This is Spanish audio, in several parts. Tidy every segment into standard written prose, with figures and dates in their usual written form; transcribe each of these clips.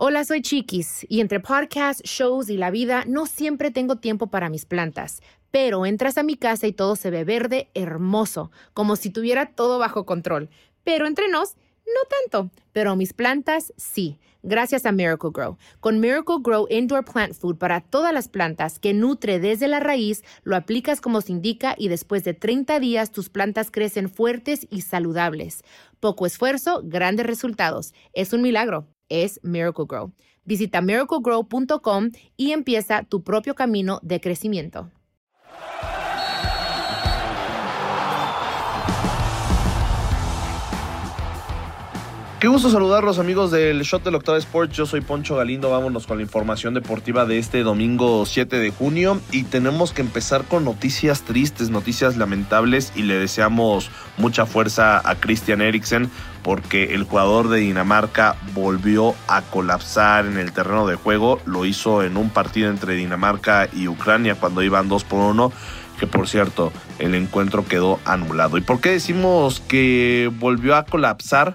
Hola, soy Chiquis y entre podcasts, shows y la vida no siempre tengo tiempo para mis plantas. Pero entras a mi casa y todo se ve verde, hermoso, como si tuviera todo bajo control. Pero entre nos, no tanto. Pero mis plantas, sí. Gracias a Miracle-Gro. Con Miracle-Gro Indoor Plant Food para todas las plantas que nutre desde la raíz, lo aplicas como se indica y después de 30 días tus plantas crecen fuertes y saludables. Poco esfuerzo, grandes resultados. Es un milagro. Es Miracle-Gro. Visita miraclegrow.com y empieza tu propio camino de crecimiento. Qué gusto saludarlos, amigos del Shot del Octava Sports. Yo soy Poncho Galindo. Vámonos con la información deportiva de este domingo 7 de junio. Y tenemos que empezar con noticias tristes, noticias lamentables. Y le deseamos mucha fuerza a Christian Eriksen, porque el jugador de Dinamarca volvió a colapsar en el terreno de juego. Lo hizo en un partido entre Dinamarca y Ucrania cuando iban 2-1. Que por cierto, el encuentro quedó anulado. ¿Y por qué decimos que volvió a colapsar?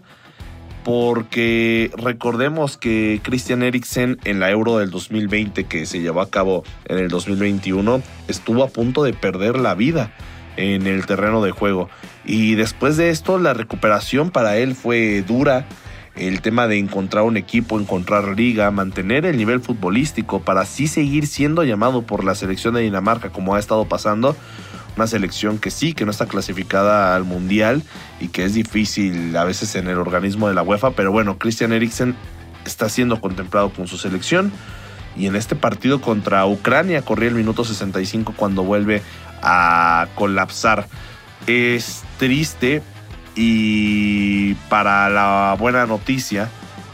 Porque recordemos que Christian Eriksen en la Euro del 2020, que se llevó a cabo en el 2021, estuvo a punto de perder la vida en el terreno de juego. Y después de esto, la recuperación para él fue dura. El tema de encontrar un equipo, encontrar liga, mantener el nivel futbolístico para así seguir siendo llamado por la selección de Dinamarca, como ha estado pasando. Una selección que sí, que no está clasificada al Mundial y que es difícil a veces en el organismo de la UEFA. Pero bueno, Christian Eriksen está siendo contemplado con su selección. Y en este partido contra Ucrania corría el minuto 65 cuando vuelve a colapsar. Es triste, y para la buena noticia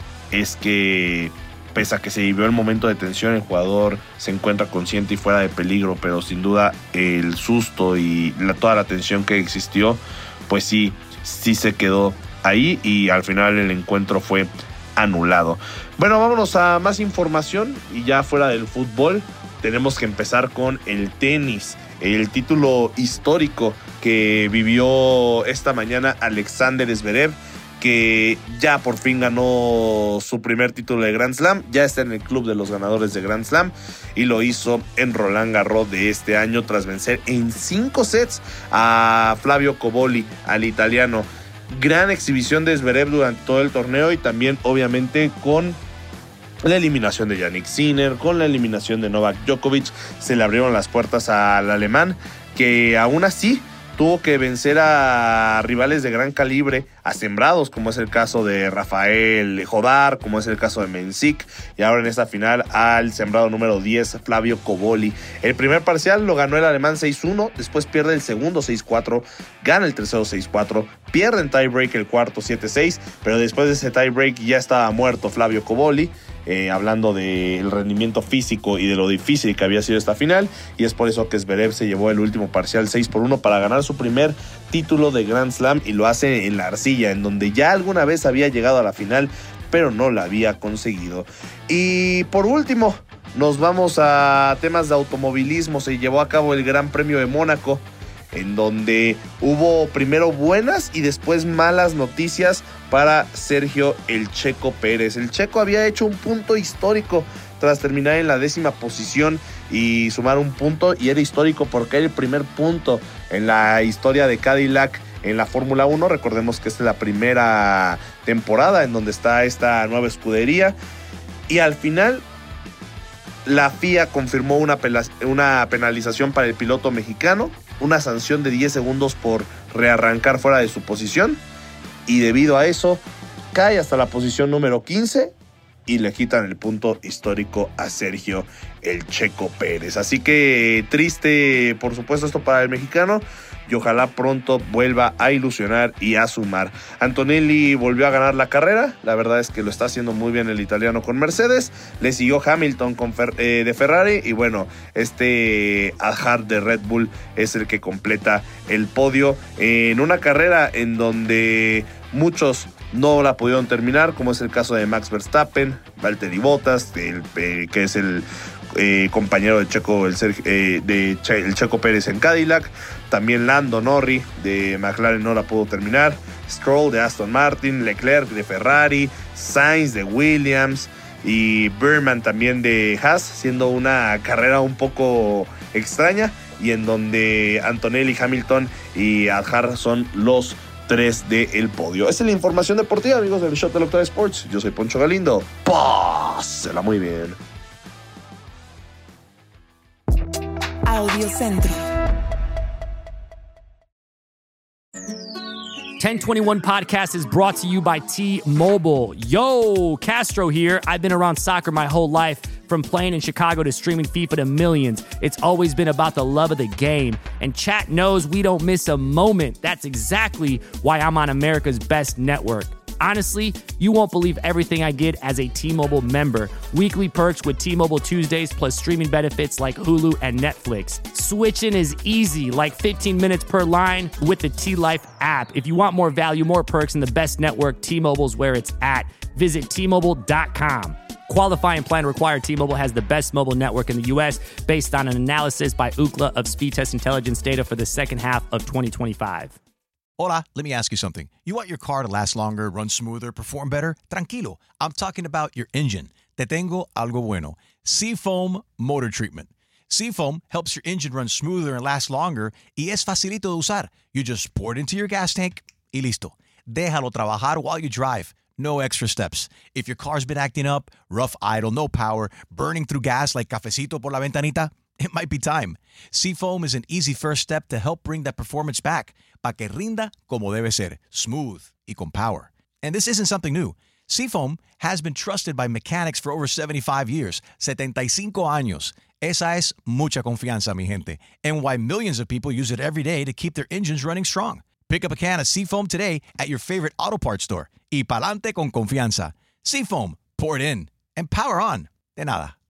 es que pese a que se vivió el momento de tensión, el jugador se encuentra consciente y fuera de peligro, pero sin duda el susto y toda la tensión que existió, pues sí se quedó ahí y al final el encuentro fue anulado. Bueno, vámonos a más información y ya fuera del fútbol tenemos que empezar con el tenis. El título histórico que vivió esta mañana Alexander Zverev, que ya por fin ganó su primer título de Grand Slam, ya está en el club de los ganadores de Grand Slam y lo hizo en Roland Garros de este año tras vencer en 5 sets a Flavio Cobolli, al italiano. Gran exhibición de Zverev durante todo el torneo y también obviamente con la eliminación de Jannik Sinner, con la eliminación de Novak Djokovic, se le abrieron las puertas al alemán, que aún así tuvo que vencer a rivales de gran calibre, a sembrados, como es el caso de Rafael Jodar, como es el caso de Mensik, y ahora en esta final al sembrado número 10, Flavio Cobolli. El primer parcial lo ganó el alemán 6-1, después pierde el segundo 6-4, gana el tercero 6-4, pierde en tiebreak el cuarto 7-6, pero después de ese tiebreak ya estaba muerto Flavio Cobolli. Hablando del rendimiento físico y de lo difícil que había sido esta final, y es por eso que Zverev se llevó el último parcial 6-1 para ganar su primer título de Grand Slam, y lo hace en la arcilla, en donde ya alguna vez había llegado a la final pero no la había conseguido. Y por último nos vamos a temas de automovilismo. Se llevó a cabo el Gran Premio de Mónaco, en donde hubo primero buenas y después malas noticias para Sergio el Checo Pérez. El Checo había hecho un punto histórico tras terminar en la 10ª posición y sumar un punto, y era histórico porque era el primer punto en la historia de Cadillac en la Fórmula 1. Recordemos que esta es la primera temporada en donde está esta nueva escudería, y al final la FIA confirmó una penalización para el piloto mexicano, una sanción de 10 segundos por rearrancar fuera de su posición, y debido a eso cae hasta la posición número 15 y le quitan el punto histórico a Sergio el Checo Pérez. Así que triste, por supuesto, esto para el mexicano, y ojalá pronto vuelva a ilusionar y a sumar. Antonelli volvió a ganar la carrera, la verdad es que lo está haciendo muy bien el italiano con Mercedes, le siguió Hamilton de Ferrari, y bueno, Alhart de Red Bull es el que completa el podio en una carrera en donde muchos no la pudieron terminar, como es el caso de Max Verstappen, Valtteri Bottas, que es el compañero de Checo, el Checo Pérez en Cadillac. También Lando Norris de McLaren no la pudo terminar, Stroll de Aston Martin, Leclerc de Ferrari, Sainz de Williams, y Berman también de Haas, siendo una carrera un poco extraña y en donde Antonelli, Hamilton y Adjar son los 3 del podio. Esa es la información deportiva, amigos del Shot del Octavo Sports. Yo soy Poncho Galindo. Pásela muy bien. Audio Centro. 1021 Podcast is brought to you by T-Mobile. Yo, Castro here. I've been around soccer my whole life, from playing in Chicago to streaming FIFA to millions. It's always been about the love of the game. And chat knows we don't miss a moment. That's exactly why I'm on America's best network. Honestly, you won't believe everything I get as a T-Mobile member. Weekly perks with T-Mobile Tuesdays, plus streaming benefits like Hulu and Netflix. Switching is easy, like 15 minutes per line with the T-Life app. If you want more value, more perks, and the best network, T-Mobile's where it's at. Visit T-Mobile.com. Qualifying plan required. T-Mobile has the best mobile network in the U.S. based on an analysis by Ookla of speed test intelligence data for the second half of 2025. Hola, let me ask you something. You want your car to last longer, run smoother, perform better? Tranquilo. I'm talking about your engine. Te tengo algo bueno. Seafoam Motor Treatment. Seafoam helps your engine run smoother and last longer y es facilito de usar. You just pour it into your gas tank y listo. Déjalo trabajar while you drive. No extra steps. If your car's been acting up, rough idle, no power, burning through gas like cafecito por la ventanita, it might be time. Seafoam is an easy first step to help bring that performance back. Pa que rinda como debe ser, smooth y con power. And this isn't something new. Seafoam has been trusted by mechanics for over 75 years, 75 años. Esa es mucha confianza, mi gente, and why millions of people use it every day to keep their engines running strong. Pick up a can of Seafoam today at your favorite auto parts store. Y pa'lante con confianza. Seafoam, pour it in and power on. De nada.